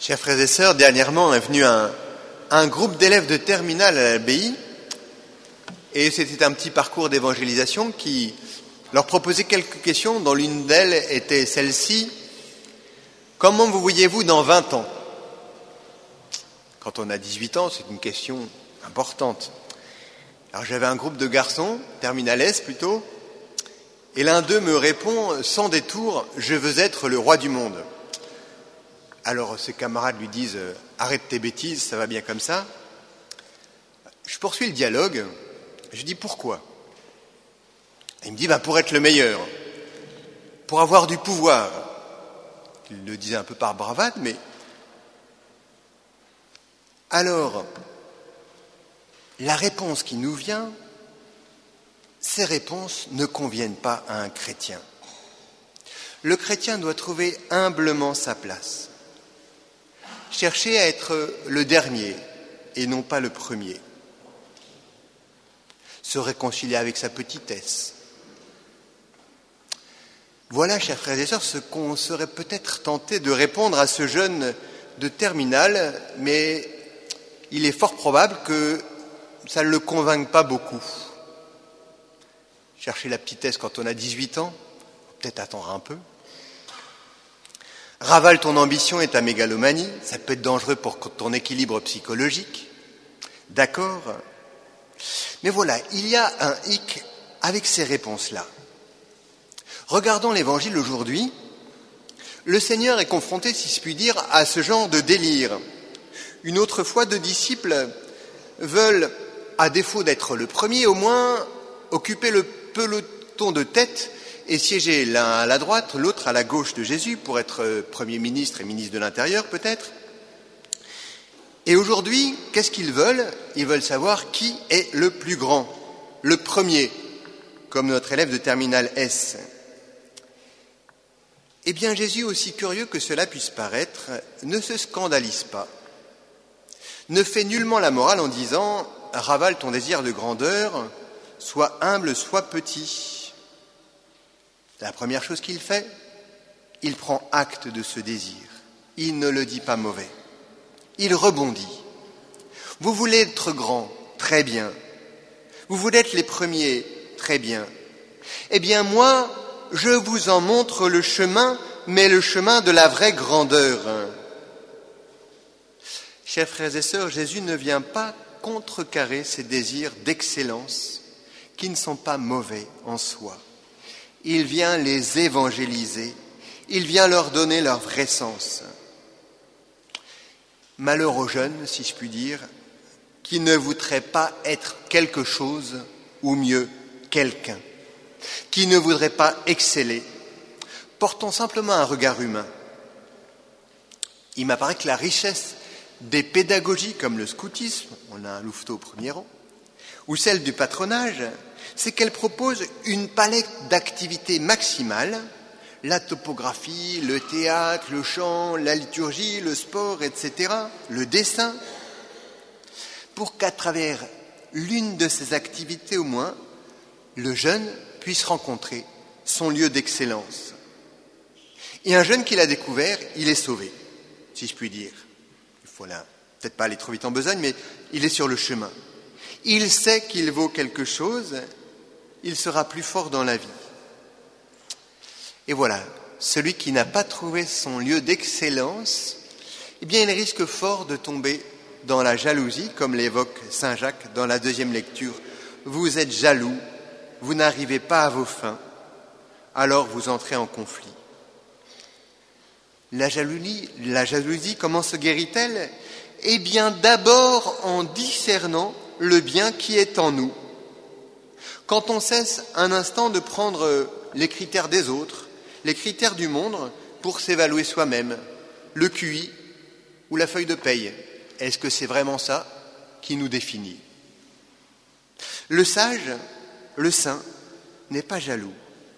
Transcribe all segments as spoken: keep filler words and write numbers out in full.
Chers frères et sœurs, dernièrement est venu un, un groupe d'élèves de terminale à l'abbaye et c'était un petit parcours d'évangélisation qui leur proposait quelques questions dont l'une d'elles était celle-ci. Comment vous voyez-vous dans vingt ans ? Quand on a dix-huit ans, c'est une question importante. Alors j'avais un groupe de garçons, terminales plutôt, et l'un d'eux me répond sans détour « Je veux être le roi du monde ». Alors ses camarades lui disent « Arrête tes bêtises, ça va bien comme ça ». Je poursuis le dialogue, je dis « Pourquoi ?» Il me dit ben, « Pour être le meilleur, pour avoir du pouvoir ». Il le disait un peu par bravade, mais... Alors, la réponse qui nous vient, ces réponses ne conviennent pas à un chrétien. Le chrétien doit trouver humblement sa place. Chercher à être le dernier et non pas le premier. Se réconcilier avec sa petitesse. Voilà, chers frères et sœurs, ce qu'on serait peut-être tenté de répondre à ce jeune de terminale, mais il est fort probable que ça ne le convainque pas beaucoup. Chercher la petitesse quand on a dix-huit ans, peut-être attendre un peu. Ravale ton ambition et ta mégalomanie, ça peut être dangereux pour ton équilibre psychologique. D'accord ? Mais voilà, il y a un hic avec ces réponses-là. Regardons l'Évangile aujourd'hui. Le Seigneur est confronté, si je puis dire, à ce genre de délire. Une autre fois, deux disciples veulent, à défaut d'être le premier, au moins occuper le peloton de tête et siéger l'un à la droite, l'autre à la gauche de Jésus pour être Premier ministre et ministre de l'Intérieur peut-être. Et aujourd'hui, qu'est-ce qu'ils veulent ? Ils veulent savoir qui est le plus grand, le premier, comme notre élève de terminale S. Eh bien, Jésus, aussi curieux que cela puisse paraître, ne se scandalise pas, ne fait nullement la morale en disant « ravale ton désir de grandeur, sois humble, sois petit ». La première chose qu'il fait, il prend acte de ce désir. Il ne le dit pas mauvais. Il rebondit. Vous voulez être grand, très bien. Vous voulez être les premiers, très bien. Eh bien moi, je vous en montre le chemin, mais le chemin de la vraie grandeur. Chers frères et sœurs, Jésus ne vient pas contrecarrer ces désirs d'excellence qui ne sont pas mauvais en soi. Il vient les évangéliser, il vient leur donner leur vrai sens. Malheur aux jeunes, si je puis dire, qui ne voudraient pas être quelque chose, ou mieux, quelqu'un, qui ne voudraient pas exceller. Portons simplement un regard humain. Il m'apparaît que la richesse des pédagogies comme le scoutisme, on a un louveteau au premier rang, ou celle du patronage, c'est qu'elle propose une palette d'activités maximales, la topographie, le théâtre, le chant, la liturgie, le sport, et cetera, le dessin, pour qu'à travers l'une de ces activités au moins, le jeune puisse rencontrer son lieu d'excellence. Et un jeune qui l'a découvert, il est sauvé, si je puis dire. Il faut là, peut-être pas aller trop vite en besogne, mais il est sur le chemin. Il sait qu'il vaut quelque chose, il sera plus fort dans la vie. Et voilà, celui qui n'a pas trouvé son lieu d'excellence, eh bien il risque fort de tomber dans la jalousie, comme l'évoque saint Jacques dans la deuxième lecture. Vous êtes jaloux, vous n'arrivez pas à vos fins, alors vous entrez en conflit. La jalousie, la jalousie, comment se guérit-elle ? Eh bien d'abord en discernant le bien qui est en nous. Quand on cesse un instant de prendre les critères des autres, les critères du monde pour s'évaluer soi-même, le Q I ou la feuille de paye, est-ce que c'est vraiment ça qui nous définit ? Le sage, le saint, n'est pas jaloux.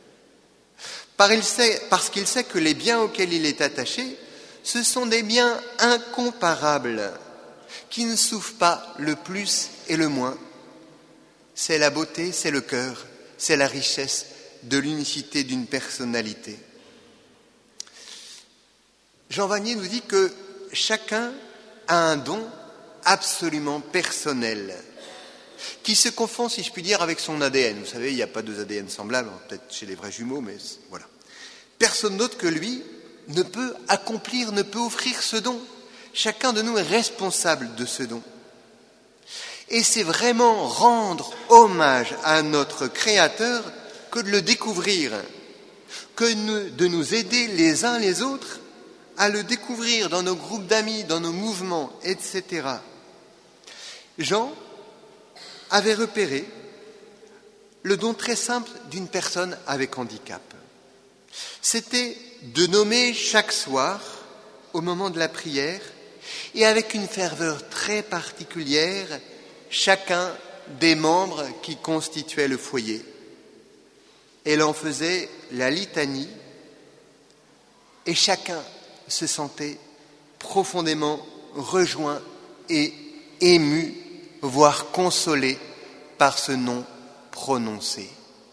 Parce qu'il sait que les biens auxquels il est attaché, ce sont des biens incomparables, qui ne souffrent pas le plus et le moins. C'est la beauté, c'est le cœur, c'est la richesse de l'unicité d'une personnalité. Jean Vanier nous dit que chacun a un don absolument personnel, qui se confond, si je puis dire, avec son A D N. Vous savez, il n'y a pas deux A D N semblables, peut-être chez les vrais jumeaux, mais voilà. Personne d'autre que lui ne peut accomplir, ne peut offrir ce don. Chacun de nous est responsable de ce don. Et c'est vraiment rendre hommage à notre Créateur que de le découvrir, que de nous aider les uns les autres à le découvrir dans nos groupes d'amis, dans nos mouvements, et cetera. Jean avait repéré le don très simple d'une personne avec handicap. C'était de nommer chaque soir, au moment de la prière, et avec une ferveur très particulière, chacun des membres qui constituaient le foyer. Elle en faisait la litanie, et chacun se sentait profondément rejoint et ému, voire consolé par ce nom prononcé.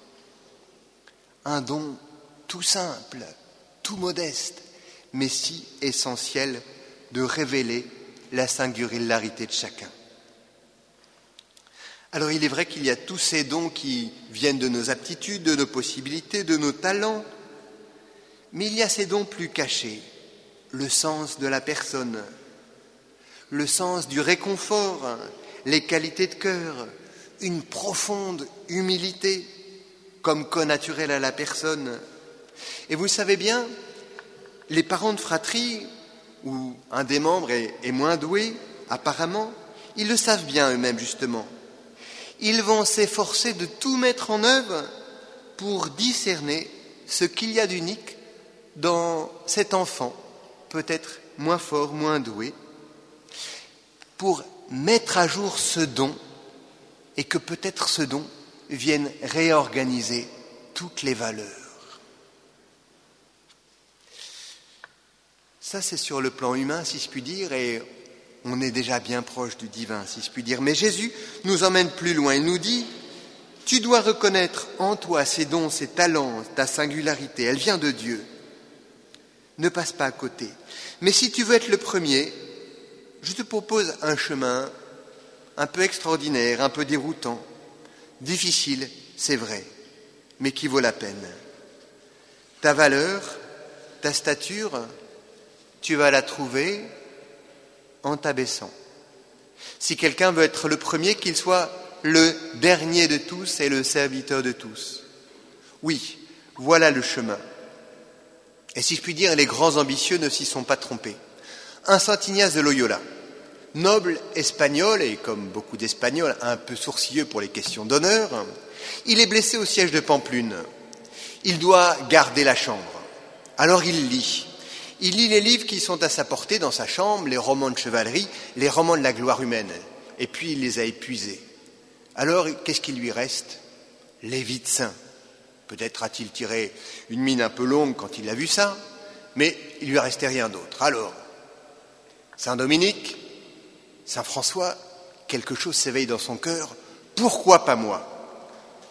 Un don tout simple, tout modeste, mais si essentiel de révéler la singularité de chacun. Alors il est vrai qu'il y a tous ces dons qui viennent de nos aptitudes, de nos possibilités, de nos talents, mais il y a ces dons plus cachés, le sens de la personne, le sens du réconfort, les qualités de cœur, une profonde humilité comme connaturelle à la personne. Et vous le savez bien, les parents de fratrie, où un des membres est, est moins doué, apparemment, ils le savent bien eux-mêmes justement. Ils vont s'efforcer de tout mettre en œuvre pour discerner ce qu'il y a d'unique dans cet enfant, peut-être moins fort, moins doué, pour mettre à jour ce don et que peut-être ce don vienne réorganiser toutes les valeurs. Ça, c'est sur le plan humain, si je puis dire, et on est déjà bien proche du divin, si je puis dire. Mais Jésus nous emmène plus loin. Il nous dit, tu dois reconnaître en toi ces dons, ces talents, ta singularité. Elle vient de Dieu. Ne passe pas à côté. Mais si tu veux être le premier, je te propose un chemin un peu extraordinaire, un peu déroutant, difficile, c'est vrai, mais qui vaut la peine. Ta valeur, ta stature, tu vas la trouver en t'abaissant. Si quelqu'un veut être le premier, qu'il soit le dernier de tous et le serviteur de tous. Oui, voilà le chemin. Et si je puis dire, les grands ambitieux ne s'y sont pas trompés. Un Saint Ignace de Loyola, noble espagnol, et comme beaucoup d'Espagnols, un peu sourcilleux pour les questions d'honneur, il est blessé au siège de Pampelune. Il doit garder la chambre. Alors il lit. Il lit les livres qui sont à sa portée dans sa chambre, les romans de chevalerie, les romans de la gloire humaine. Et puis il les a épuisés. Alors, qu'est-ce qu'il lui reste? Les vies de saints. Peut-être a-t-il tiré une mine un peu longue quand il a vu ça, mais il lui restait rien d'autre. Alors, Saint Dominique, Saint François, quelque chose s'éveille dans son cœur. Pourquoi pas moi?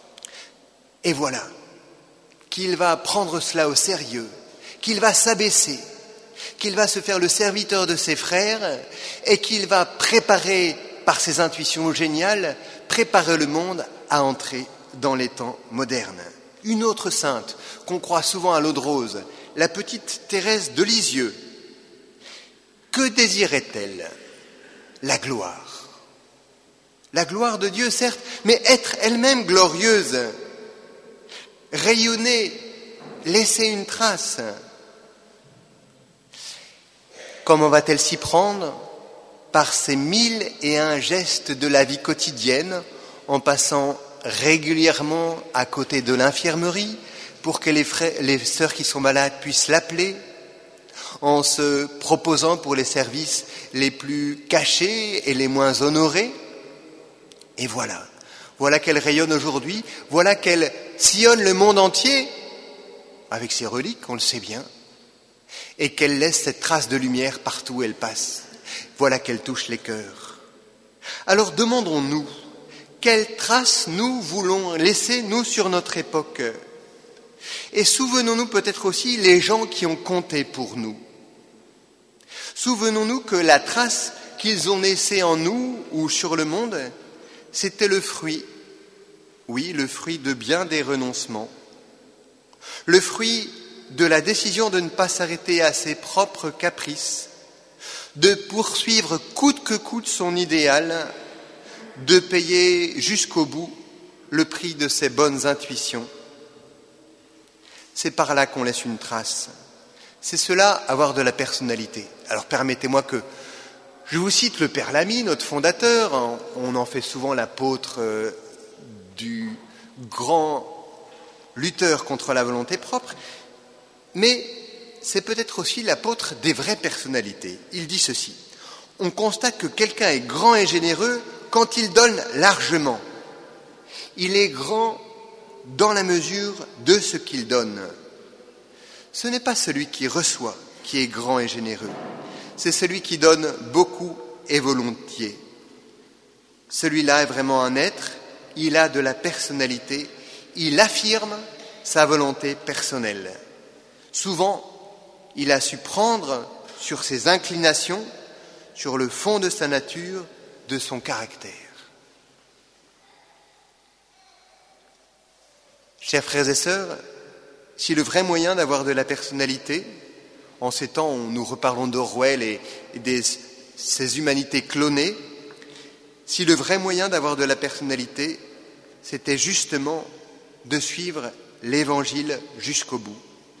Et voilà, qu'il va prendre cela au sérieux, qu'il va s'abaisser, qu'il va se faire le serviteur de ses frères et qu'il va préparer, par ses intuitions géniales, préparer le monde à entrer dans les temps modernes. Une autre sainte qu'on croit souvent à l'eau de rose, la petite Thérèse de Lisieux. Que désirait-elle? La gloire. La gloire de Dieu, certes, mais être elle-même glorieuse, rayonner, laisser une trace. Comment va-t-elle s'y prendre? Par ces mille et un gestes de la vie quotidienne, en passant régulièrement à côté de l'infirmerie pour que les, frères, les sœurs qui sont malades puissent l'appeler, en se proposant pour les services les plus cachés et les moins honorés. Et voilà, voilà qu'elle rayonne aujourd'hui, voilà qu'elle sillonne le monde entier, avec ses reliques, on le sait bien, et qu'elle laisse cette trace de lumière partout où elle passe. Voilà qu'elle touche les cœurs. Alors demandons-nous, quelle trace nous voulons laisser, nous, sur notre époque? Et souvenons-nous peut-être aussi les gens qui ont compté pour nous. Souvenons-nous que la trace qu'ils ont laissée en nous ou sur le monde, c'était le fruit, oui, le fruit de bien des renoncements, le fruit de la décision de ne pas s'arrêter à ses propres caprices, de poursuivre coûte que coûte son idéal, de payer jusqu'au bout le prix de ses bonnes intuitions. C'est par là qu'on laisse une trace. C'est cela, avoir de la personnalité. Alors permettez-moi que je vous cite le Père Lamy, notre fondateur. On en fait souvent l'apôtre du grand lutteur contre la volonté propre, mais c'est peut-être aussi l'apôtre des vraies personnalités. Il dit ceci: on constate que quelqu'un est grand et généreux quand il donne largement. Il est grand dans la mesure de ce qu'il donne. Ce n'est pas celui qui reçoit qui est grand et généreux, c'est celui qui donne beaucoup et volontiers. Celui-là est vraiment un être, il a de la personnalité, il affirme sa volonté personnelle. Souvent, il a su prendre sur ses inclinations, sur le fond de sa nature, de son caractère. Chers frères et sœurs, si le vrai moyen d'avoir de la personnalité, en ces temps où nous reparlons d'Orwell et de ces humanités clonées, si le vrai moyen d'avoir de la personnalité, c'était justement de suivre l'Évangile jusqu'au bout.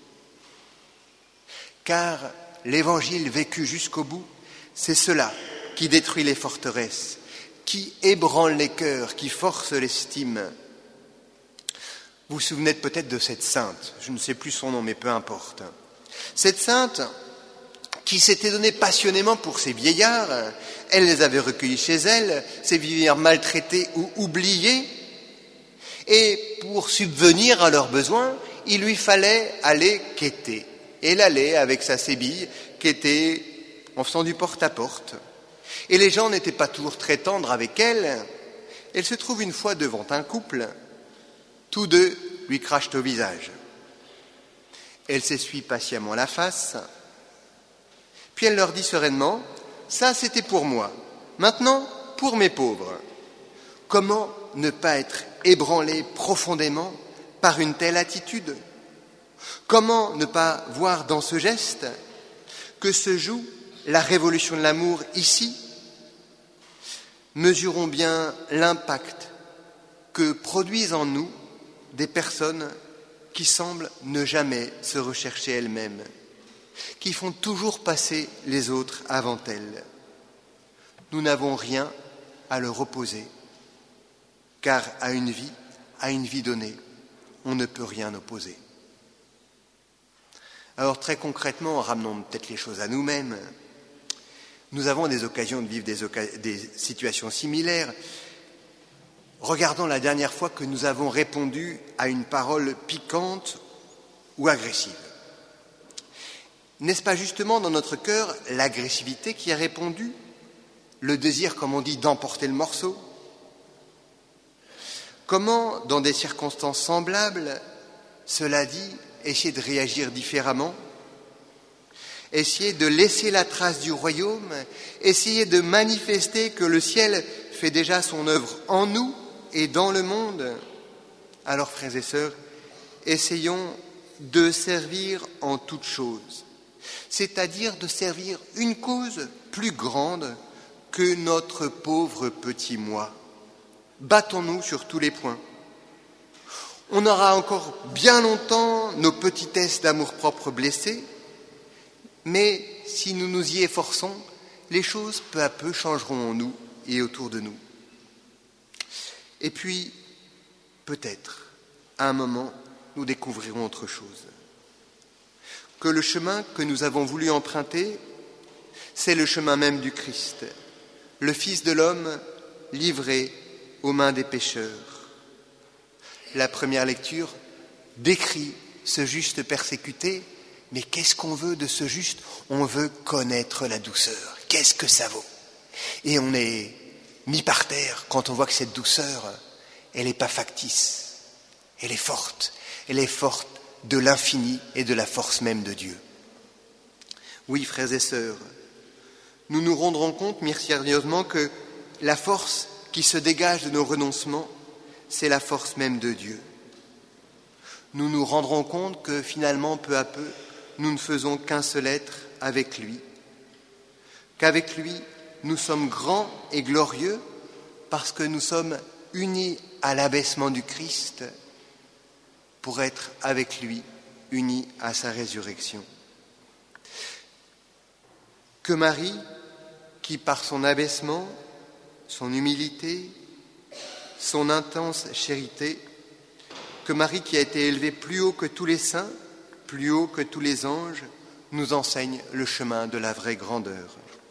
Car l'Évangile vécu jusqu'au bout, c'est cela qui détruit les forteresses, qui ébranle les cœurs, qui force l'estime. Vous vous souvenez peut-être de cette sainte, je ne sais plus son nom, mais peu importe. Cette sainte qui s'était donnée passionnément pour ces vieillards, elle les avait recueillis chez elle, ces vieillards maltraités ou oubliés, et pour subvenir à leurs besoins, il lui fallait aller quêter. Et elle allait avec sa sébille quêter en faisant du porte-à-porte. Et les gens n'étaient pas toujours très tendres avec elle. Elle se trouve une fois devant un couple. Tous deux lui crachent au visage. Elle s'essuie patiemment la face. Puis elle leur dit sereinement: « Ça, c'était pour moi. Maintenant, pour mes pauvres. » Comment ne pas être ébranlé profondément par une telle attitude ? Comment ne pas voir dans ce geste que se joue la révolution de l'amour ici ? Mesurons bien l'impact que produisent en nous des personnes qui semblent ne jamais se rechercher elles-mêmes, qui font toujours passer les autres avant elles. Nous n'avons rien à leur opposer, car à une vie, à une vie donnée, on ne peut rien opposer. Alors très concrètement, ramenons peut-être les choses à nous-mêmes. Nous avons des occasions de vivre des, oca- des situations similaires. Regardons la dernière fois que nous avons répondu à une parole piquante ou agressive. N'est-ce pas justement dans notre cœur l'agressivité qui a répondu, le désir, comme on dit, d'emporter le morceau ? Comment, dans des circonstances semblables, cela dit, essayer de réagir différemment, essayer de laisser la trace du royaume, essayer de manifester que le ciel fait déjà son œuvre en nous et dans le monde. Alors, frères et sœurs, essayons de servir en toutes choses, c'est-à-dire de servir une cause plus grande que notre pauvre petit moi. Battons-nous sur tous les points. On aura encore bien longtemps nos petitesses d'amour-propre blessées, mais si nous nous y efforçons, les choses peu à peu changeront en nous et autour de nous. Et puis, peut-être, à un moment, nous découvrirons autre chose. Que le chemin que nous avons voulu emprunter, c'est le chemin même du Christ, le Fils de l'homme livré aux mains des pécheurs. La première lecture décrit ce juste persécuté, mais qu'est-ce qu'on veut de ce juste ? On veut connaître la douceur. Qu'est-ce que ça vaut ? Et on est mis par terre quand on voit que cette douceur, elle n'est pas factice, elle est forte, elle est forte de l'infini et de la force même de Dieu. Oui, frères et sœurs, nous nous rendrons compte mystérieusement que la force qui se dégage de nos renoncements, c'est la force même de Dieu. Nous nous rendrons compte que finalement, peu à peu, nous ne faisons qu'un seul être avec lui, qu'avec lui, nous sommes grands et glorieux parce que nous sommes unis à l'abaissement du Christ pour être avec lui, unis à sa résurrection. Que Marie, qui par son abaissement, son humilité, son intense charité, que Marie qui a été élevée plus haut que tous les saints, plus haut que tous les anges, nous enseigne le chemin de la vraie grandeur.